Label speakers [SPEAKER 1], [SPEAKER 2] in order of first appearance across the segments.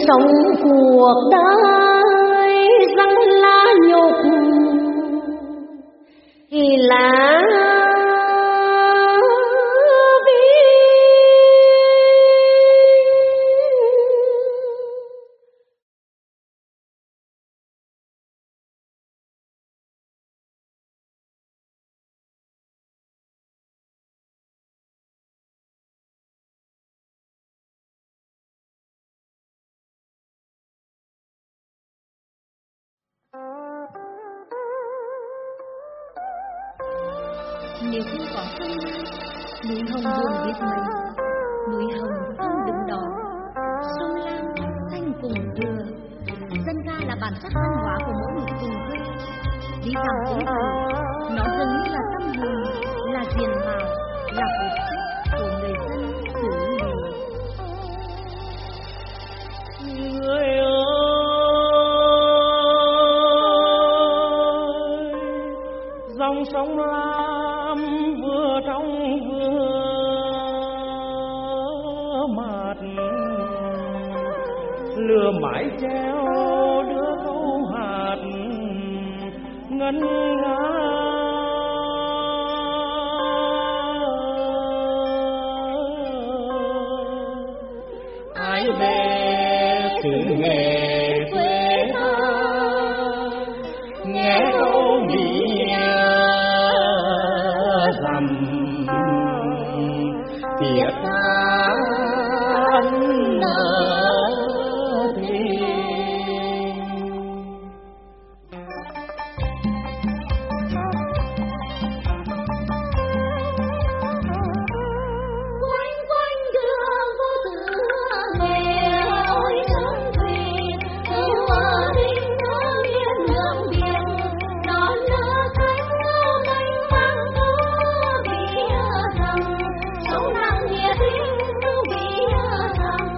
[SPEAKER 1] sống cuộc đời răng lá nhục thì lá
[SPEAKER 2] nếu không có sông Lam, núi hồng buồn biết mấy, núi hồng không đứng đó, sông Lam xanh cùng dừa. Dân ca là bản sắc văn hóa của mỗi một vùng quê. Đi thẳng phố phường, nó dường như là tâm hồn, là diện mạo, là cốt cách của người dân xứ này.
[SPEAKER 3] Người ơi, dòng sông Lam vừa trong vừa mát, lửa mái treo đưa câu hạt ngân nga. Ai về xứ nghề quê ta nghe câu nghĩa rằm tiệt than nợ tình.
[SPEAKER 1] quanh quanh đường vô tựa nghề ôi thương thuyền từ hòa đình nhớ miền nước biển non nở xanh ngâu mênh mang phố bia rằng sông Lam nghĩa tình bia rằng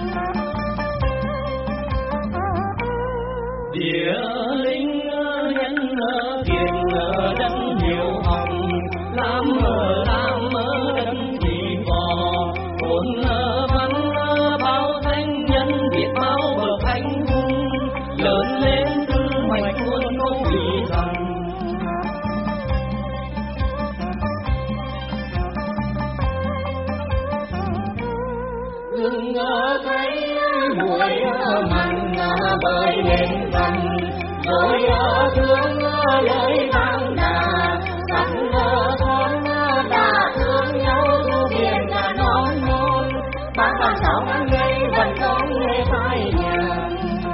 [SPEAKER 3] Địa linh nhân tiền đất nhiều hồng làm đất chỉ bò hồn văn bao thanh nhân biết bao bậc anh hùng lớn lên từ mạch muôn câu vì rằng gừng thấy muối mặn bơi lên dòng rồi thương lời vang đà sẵn con đã thương nhau thu biển là non non bác bạn sống người vẫn không nghe phai nhà.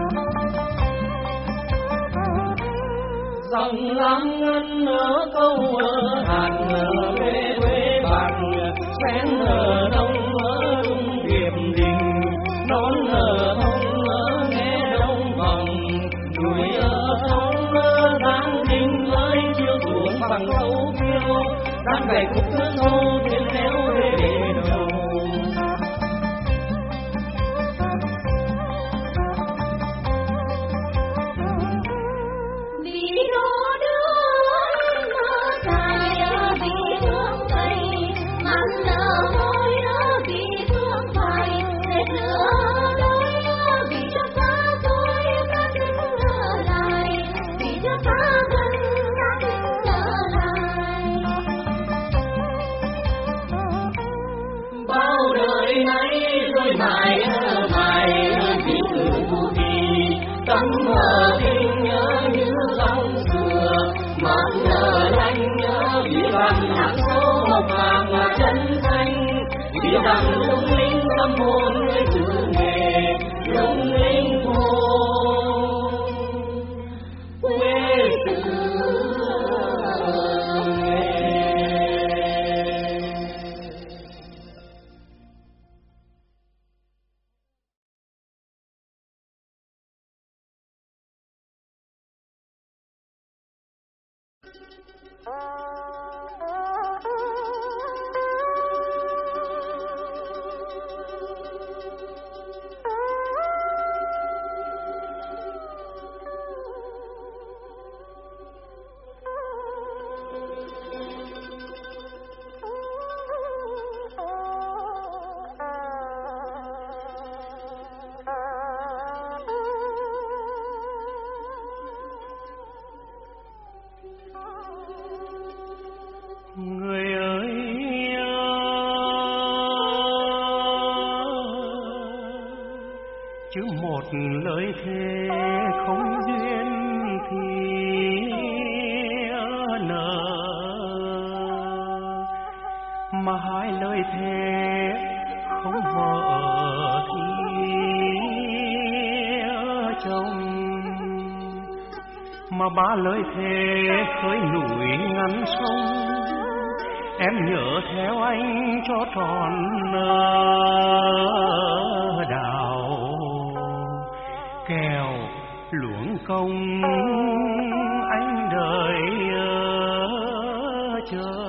[SPEAKER 3] Dòng Lam ngân ở câu hạt về quê bạn sen ở đông ở trung điệp đình nón ở thông nghe đông vòng núi ở thông đang đình ơi chiều xuống bằng câu phiêu đang gầy khúc nước sâu thuyền néo về đầu.
[SPEAKER 1] vì đó đưa mơ dài vì thương cây mặn nở môi vì thương phải để lửa đôi vì cho ta tôi ta tính nhớ lại vì cho ta gần ta tính nhớ lại.
[SPEAKER 3] Bao đời nay rồi mãi vì sự vô vi tâm tình nhớ như dòng dừa món lanh nhớ vì bằng hạt sâu mộc vàng chân thanh vì rằng lung linh tâm hồn người xứ nghề lung linh hồn quê xứ nghề. chứ một lời thề không duyên thì nợ, mà hai lời thề không vợ thì chồng, mà ba lời thề khơi núi ngăn sông. Em nhớ theo anh cho tròn đào kèo luống công anh đợi chờ.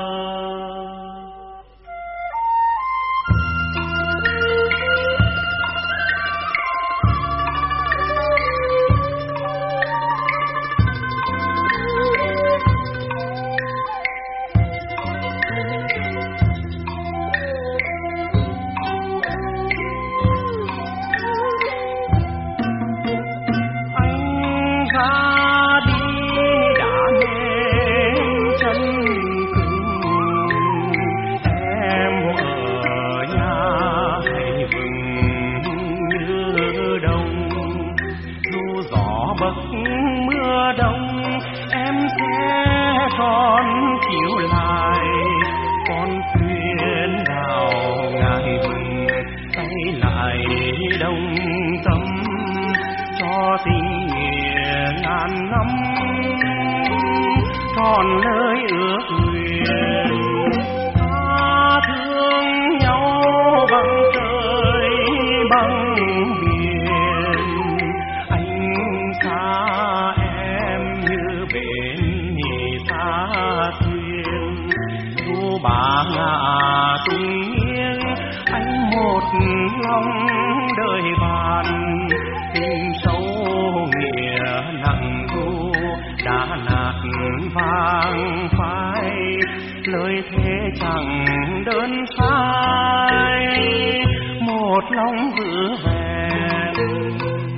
[SPEAKER 3] Còn lời ước nguyện ta thương nhau bằng trời bằng biển, anh xa em như bên xa thuyền. Dù ba ngả tung nghiêng anh một lòng đời bàn, tình sâu nghĩa nặng thu đã nạt vàng phai, lời thề chẳng đơn phai, một lòng giữ vẹn.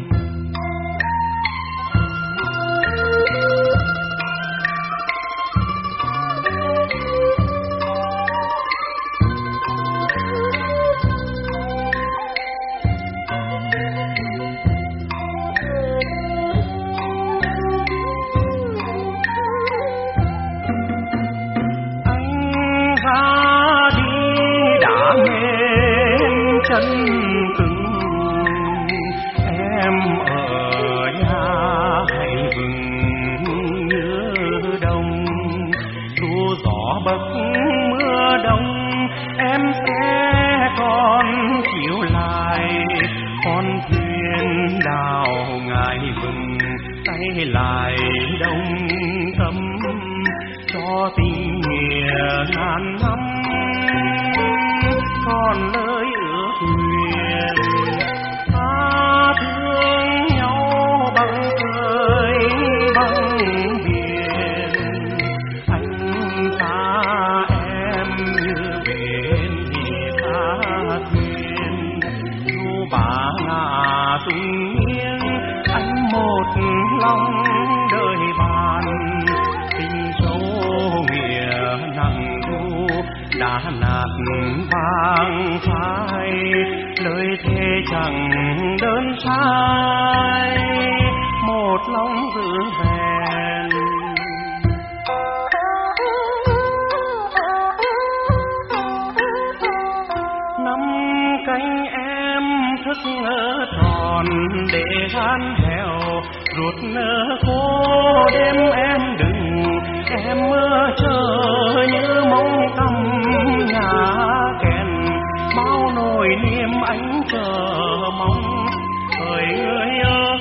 [SPEAKER 3] Chân cứng em ở nhà hãy vừng như đông, dù gió bấc mưa đông em sẽ còn chịu lại. Con thuyền đào ngài vừng tay lại đông tâm, cho tình nghĩa ngàn năm. Còn lời ước nguyện ta thương nhau bằng trời bằng biển, anh xa em như bên xa thuyền. Dù ba ngả tung nghiêng anh một lòng đời bàn, tình sâu nghĩa nặng thu đã nạt vàng phai, lời thề chẳng đơn sai, một lòng giữ vẹn. Năm cánh em thức ngỡ tròn để gan heo, ruột nở khô đêm em đừng, em mơ chờ như mong tâm nhà kèn. Bao nỗi niềm anh chờ mong, hỡi người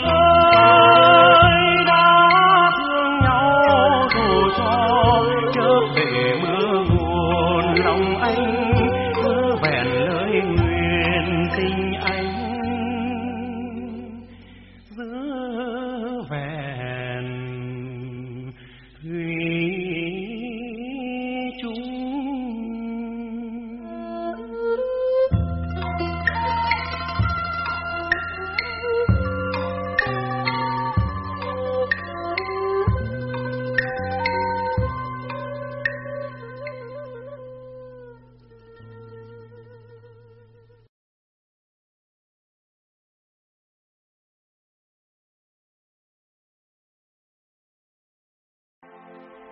[SPEAKER 3] ơi đã thương nhau dù cho chớp bể mưa nguồn. Lòng anh cứ vẹn lời nguyện tình anh giữ vẹn.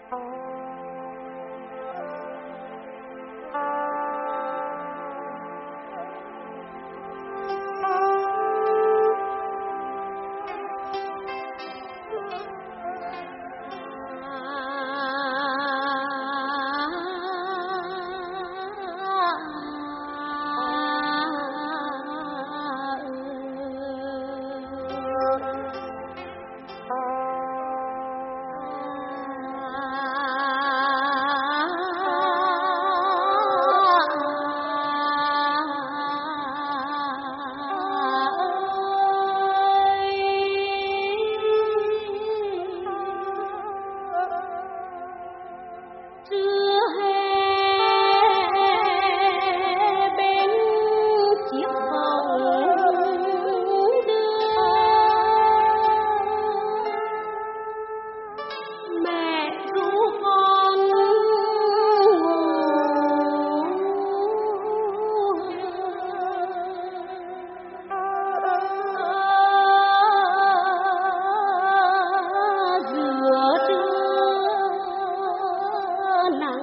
[SPEAKER 2] nắng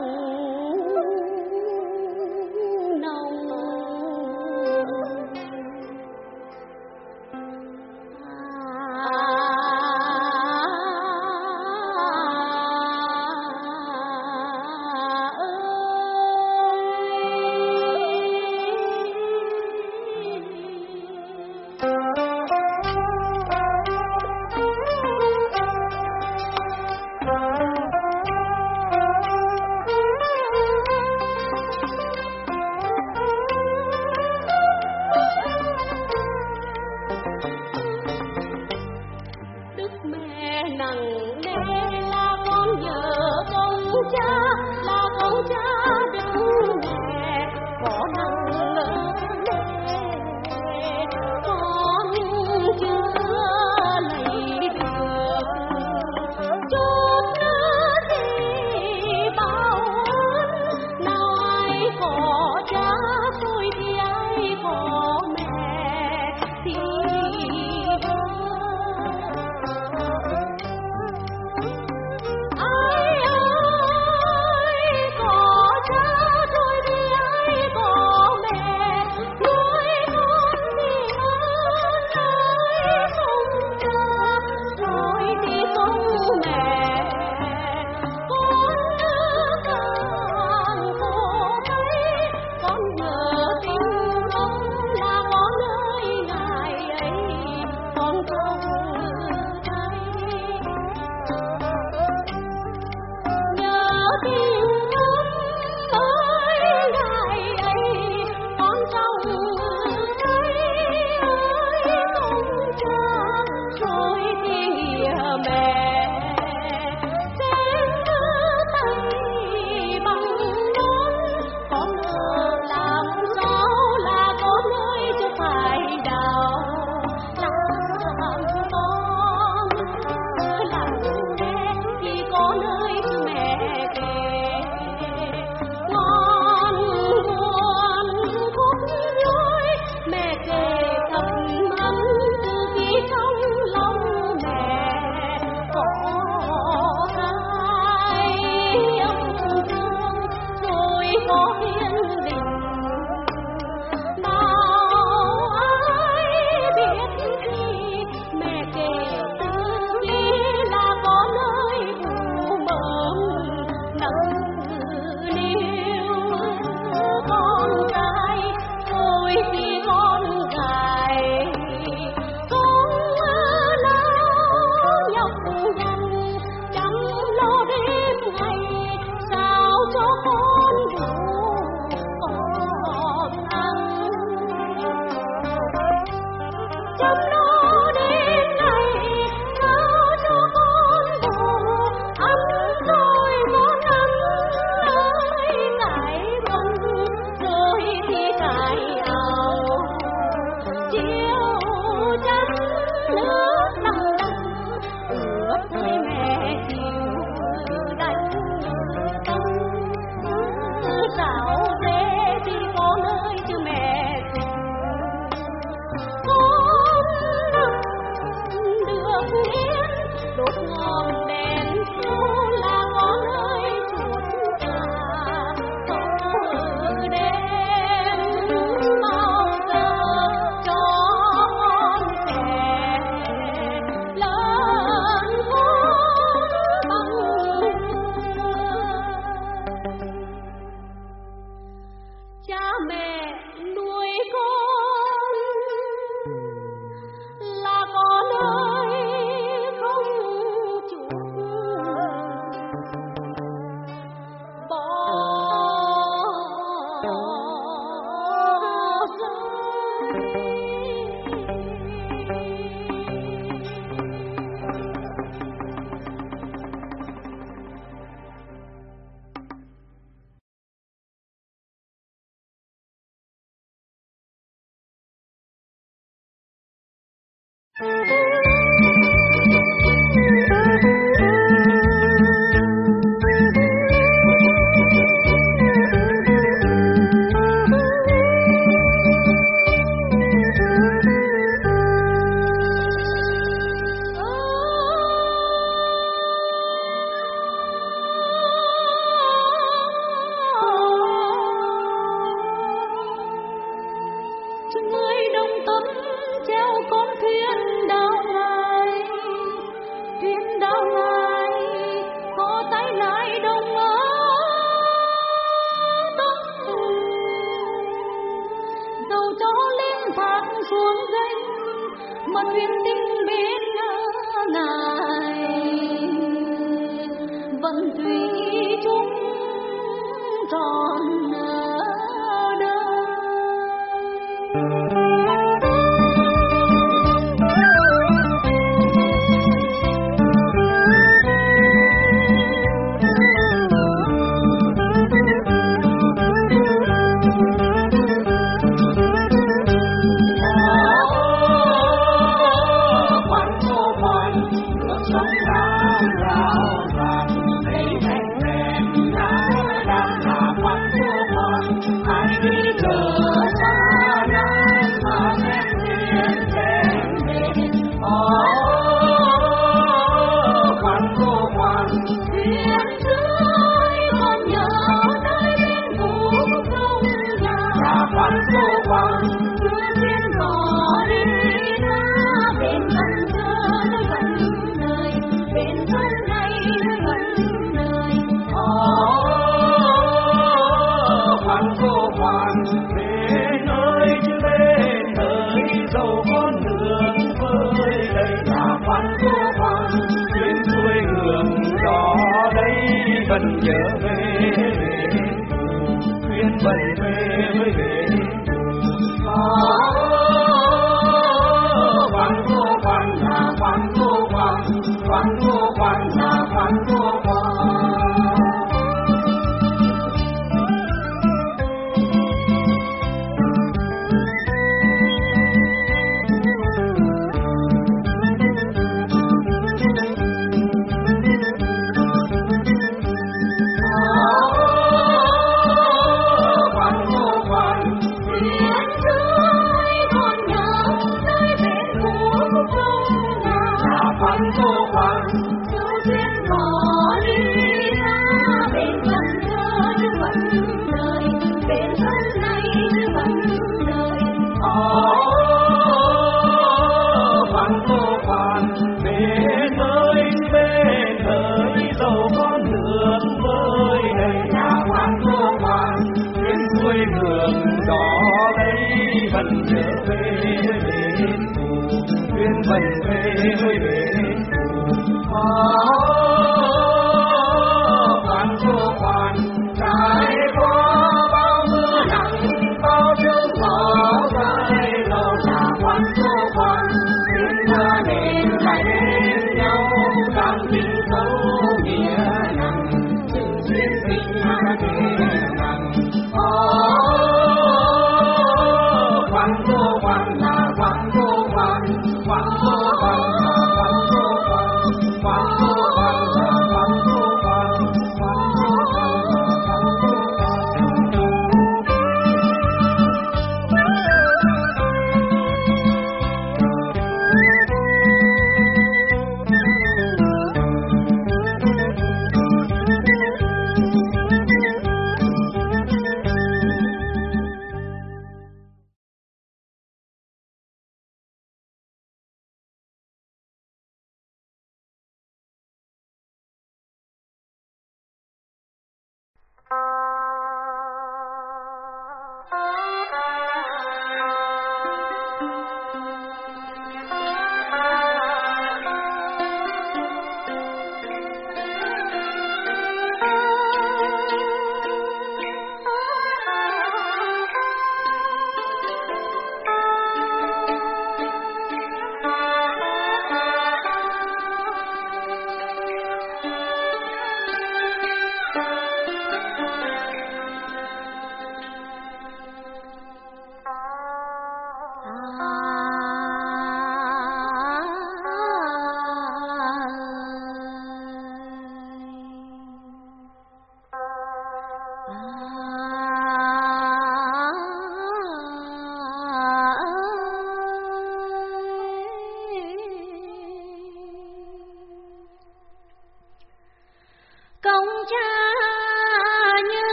[SPEAKER 3] Quán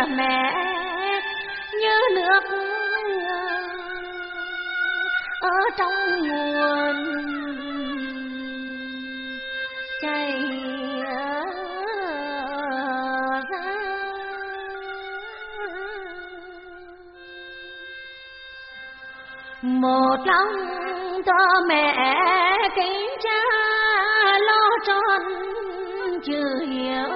[SPEAKER 2] mẹ như nước ở trong nguồn chảy ra. Một lòng cho mẹ kính cha lo tròn chưa hiểu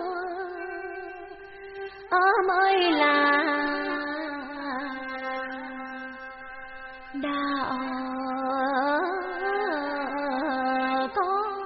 [SPEAKER 2] mới là đạo con.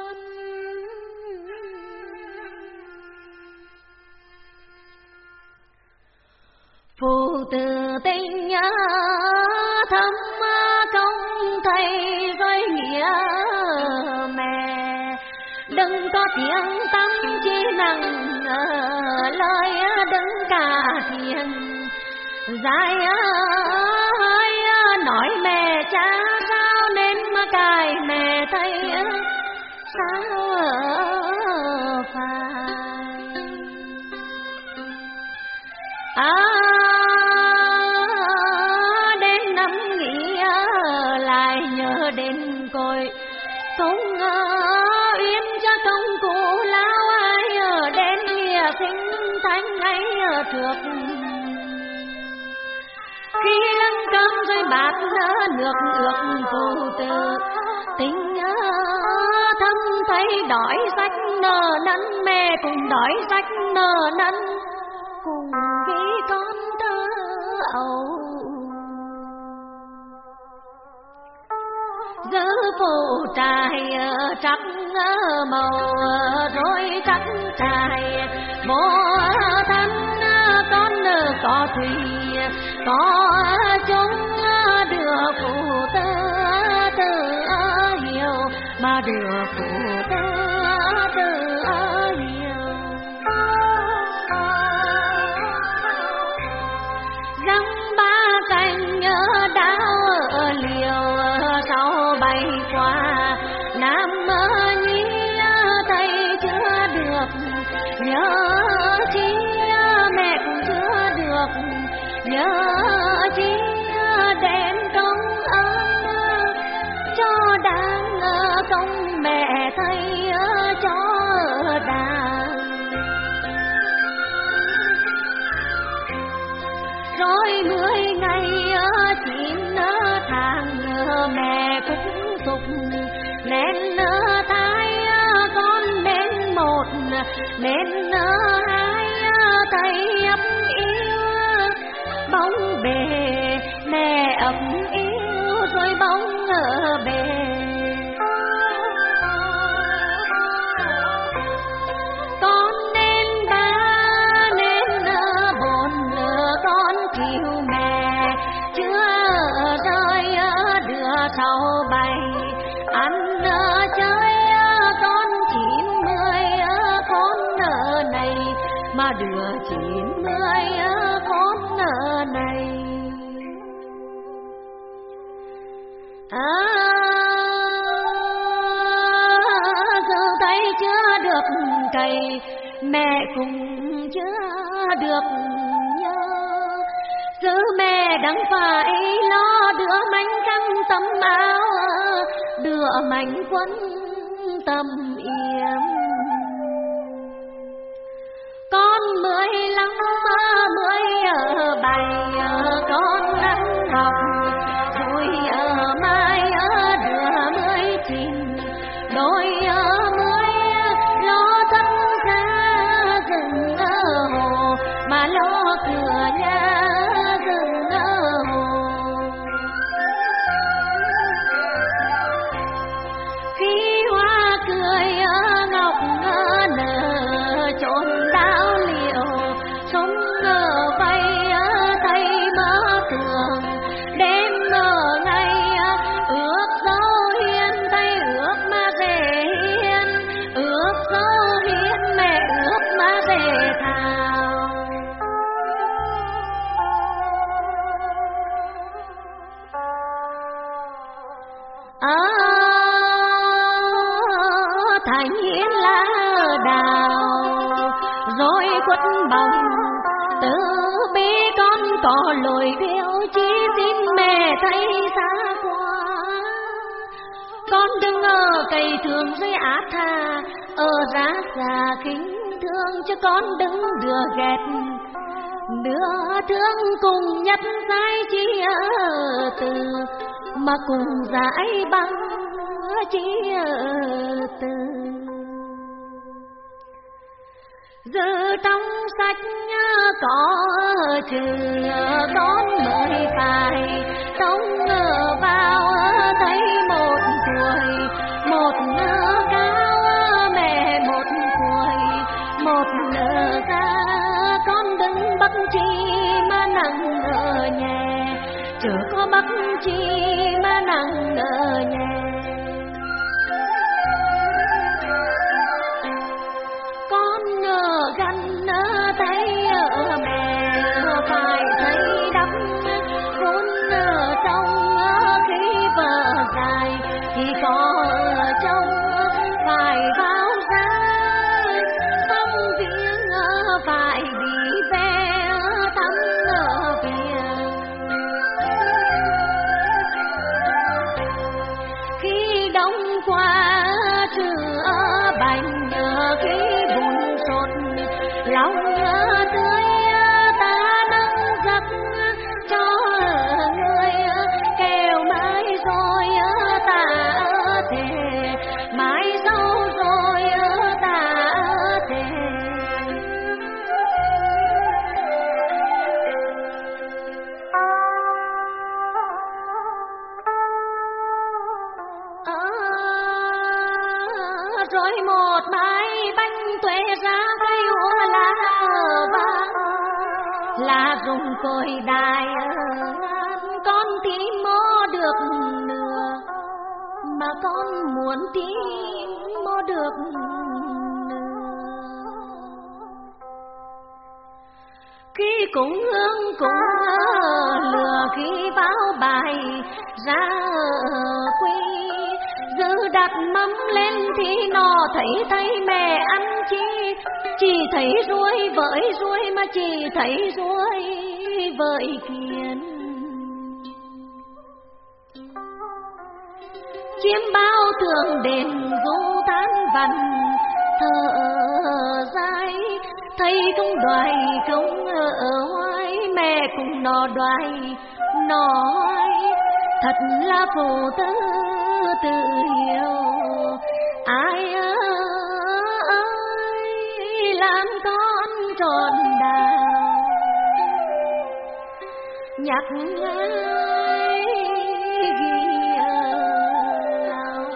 [SPEAKER 2] Phụ tử tình thâm công thầy với nghĩa mẹ, đừng có tiếng tâm chi nặng lời đừng cả thiền dài ơi nói mẹ cha sao nên mà cài mẹ thấy sao phải đến năm nghĩ lại nhớ đến cội công uyên cho công cụ lao ai đến nghĩa sinh thanh ấy trước khi lăng cơm rồi bát nước ước phụ tử tình thâm thấy đói rách nở năn mẹ cùng đói rách nở năn cùng vì con thơ âu giữ phụ trai trắc màu rồi trắc trai vô thân con có thủy có chúng đưa phụ tơ tự hiểu mà đưa phụ tơ tự hiểu răng ba cành đau liều sau bay qua nam nhi thầy chưa được nhớ chi mẹ cũng chưa được nhớ chi đến công ơn cho đáng công mẹ thầy cho đáng rồi 10 ngày 9 tháng mẹ cũng dục nên thai con đến 1 nên 2 thầy ấp yêu bóng bề mẹ ấp yêu rồi bóng ở bề con nên 3 nên 4 con kêu mẹ chưa rơi đưa sau bay ăn chơi con 90 con này mà đưa 90 con này giờ tay chưa được cày mẹ cũng chưa được nhớ giữ mẹ đang phải lo đưa mảnh khăn tấm áo đưa mảnh quấn tâm yếm con 15 17 con đang học rồi mai đưa 19 đôi 10 lo thân ra rừng hồ mà lo cửa nhà rừng hồ khi hoa cười ngọc nở chốn đáo liệu sống vây tay mơ tường đêm ngày ước dấu hiên tay ước mà về hiên ước dấu hiên mẹ ước mà về thảo thành hiến lá đào rồi quất bồng từ bi con có lỗi theo chỉ xin mẹ thấy xa quá. Con đừng ở cày thường với ác tha, ở ra già khinh thương chứ con đừng đưa ghét. Đưa thương cùng nhất giải chia từ, mà cùng giải bằng chia từ. Giờ trong sách có chữ con mới phải, trong vào thấy một tuổi, một cao mẹ một tuổi, một ra con đừng bắt chi mà nặng ở nhà, chớ có bắt chi mà nặng ở nhà. Con gần thấy mẹ phải thấy đắp vốn trong khi vợ dài thì có trong phải vào ra xong việc phải đi về thăm việc. Khi đông qua trưa bánh khi buồn sốt lòng tươi ta nâng giấc cho người kêu mãi rồi ta thề, mãi sau rồi ta thề. Rồi một bãi bánh tuệ ra cây úa lá vàng, là dùng cội đài con tìm mò được nửa, mà con muốn tìm mò được nửa. Khi cũng hương cũng lừa, khi báo bài ra quy, giữ đặt mắm lên thì nó thấy mẹ ăn chi, chỉ thấy ruồi với ruồi mà chỉ thấy ruồi với kiến. Chiêm bao tường đền du tán văn thở dài, thấy cũng đoài không ở hoài, mẹ cũng nó đoài nói thật là phụ tử tự hiểu. Ai ơi làm con tròn đào, nhắc ai ghi lòng.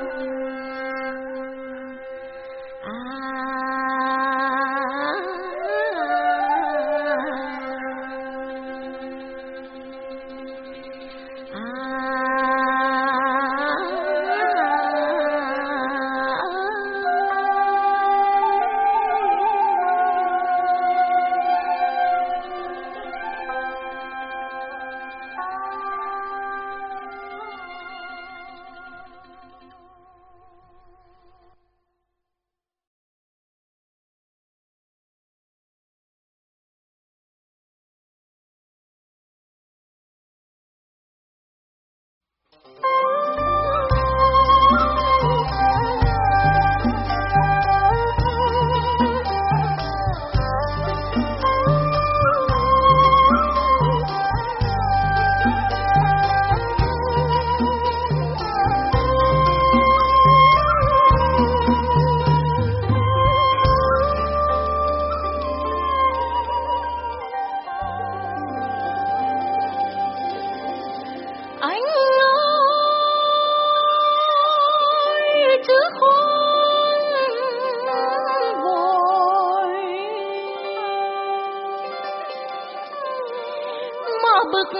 [SPEAKER 2] bực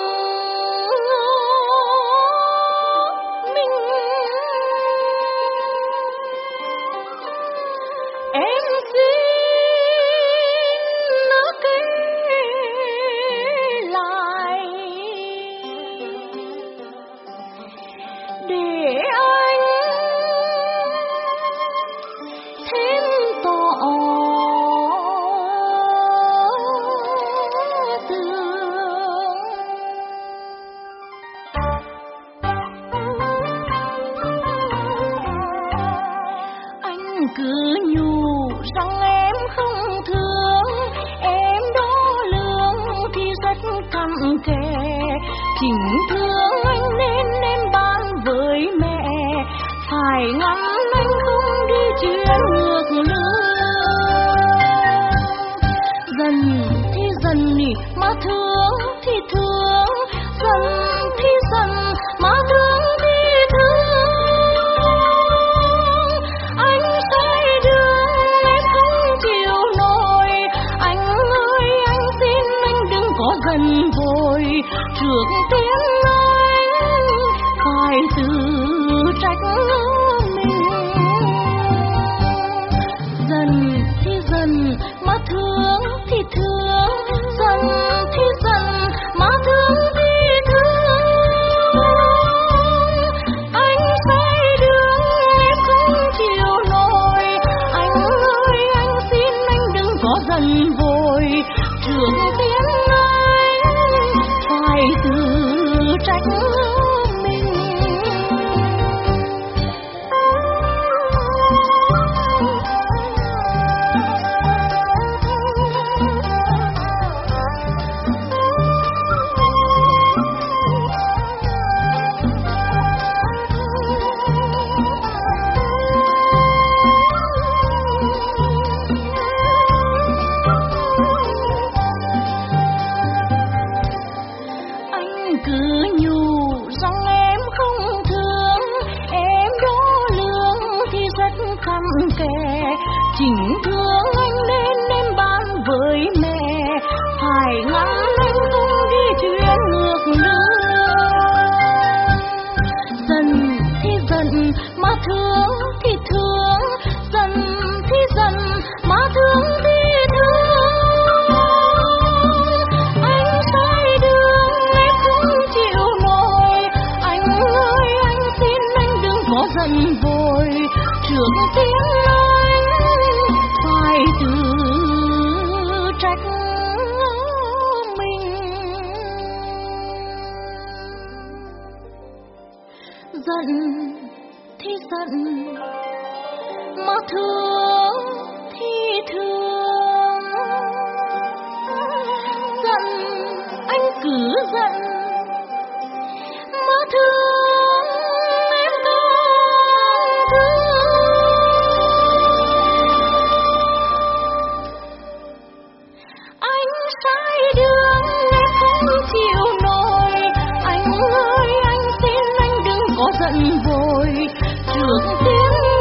[SPEAKER 2] mình. Em xin nó kể lại để anh thêm tỏ cứ nhủ rằng em không thương, em đo lường thì rất cặn kẽ. Chính thương anh nên em ban với mẹ, phải ngắm anh không đi chuyến ngược lương. Dần thì dần mà thương thì thương, dần thì dần mà thương thì thương. Anh sai đường em không chịu nổi, anh ơi anh xin anh đừng có giận vội. Trước tiếng anh phải tự trách mình. Dần thì dần mà thương thì thương, dần thì dần mà thương thì thương. Anh sai đường em không chịu nổi, anh ơi anh xin anh đừng có giận vội. Trước tiếng anh phải tự trách mình. Cứ nhủ rằng em không thương, em đo lường thì rất cặn kẽ. Chính thương anh nên em ban với mẹ, phải ngắm anh không đi chuyến ngược lương. Dần thì dần mà thương thì thương, dần thì dần mà thương thì thương. Anh sai đường em không chịu nổi, anh ơi anh xin anh đừng có giận vội. Trước tiếng anh phải tự trách mình. Giận thì giận mà thương thì thương. Giận anh cứ giận mà thương em càng thương. Anh sai đường em không chịu nổi, anh ơi anh xin anh đừng có giận vội. Trước tiếng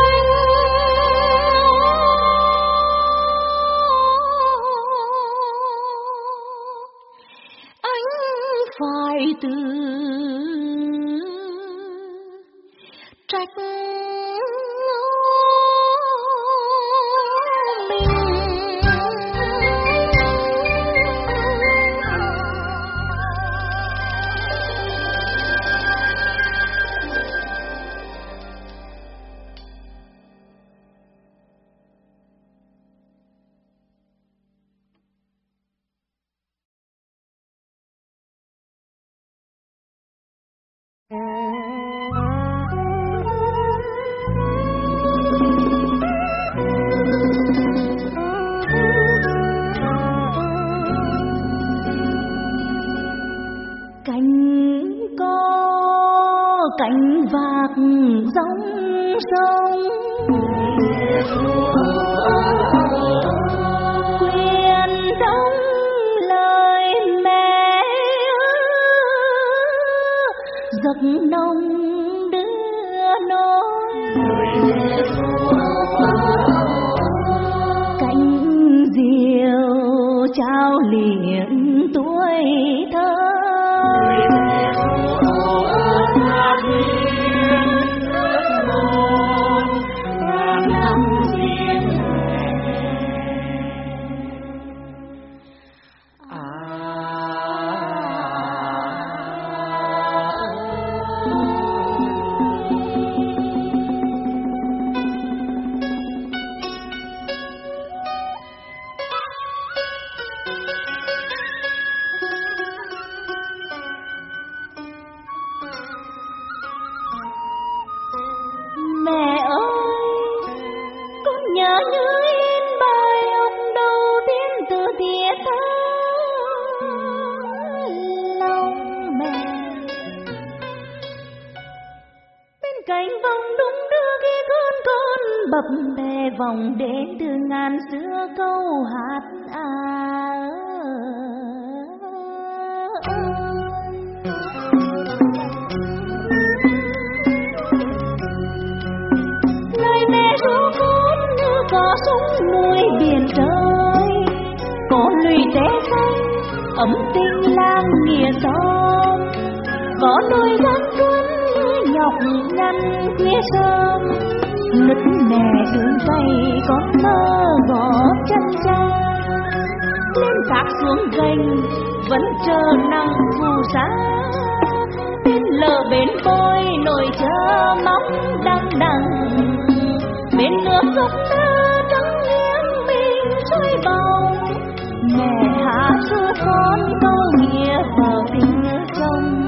[SPEAKER 2] anh phải tự trách cánh vạc dòng sông. Quyền đông lời mẹ giấc nồng đưa nỗi. Cánh diều trao liền tuổi thơ. nhớ như in bài học đầu tiên từ tiết thơ lòng mẹ. Bên cạnh vòng đung đưa khi con bập bè vòng đến từ ngàn xưa câu hát lời mẹ ru con như có súng núi biển trời, có lùi té xanh ấm tình làng nghĩa xóm, có đôi gác tuấn nhọc nhằn khuya sớm, nứt nẻ đường tay con mơ gõ chân cha, lên thác xuống gành vẫn chờ nắng phù sa, bên lờ bên bôi nồi chờ mắm đằng đằng, bên nước sông nơ trắng liếng mình trôi bầu, mẹ hát ru con câu nghĩa vào tình nhớ chồng.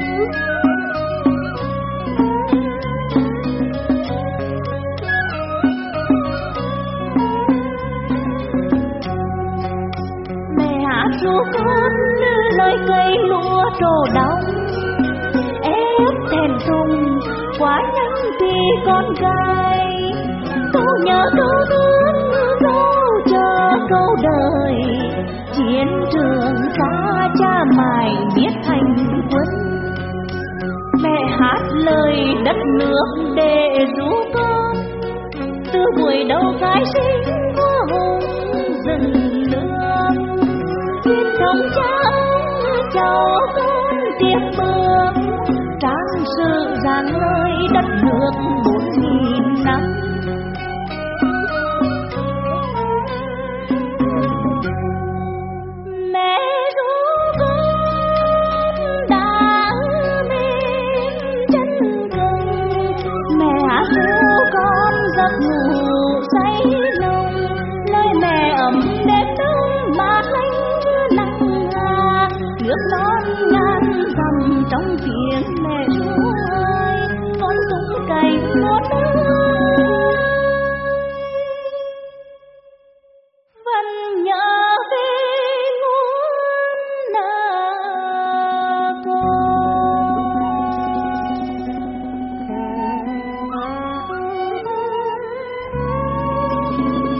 [SPEAKER 2] Ru con như lời cây lúa trổ đông, ép thèm thùng quá nhanh vì con gái, câu nhớ câu nước câu chờ câu đời, chiến trường xa cha mài biết thành quân, mẹ hát lời đất nước để ru con, từ buổi đầu khai sinh vua hùng rừng lương, thiên thống cha ông cháu con tiếp bước, trang sử dáng nơi đất nước 4000 năm.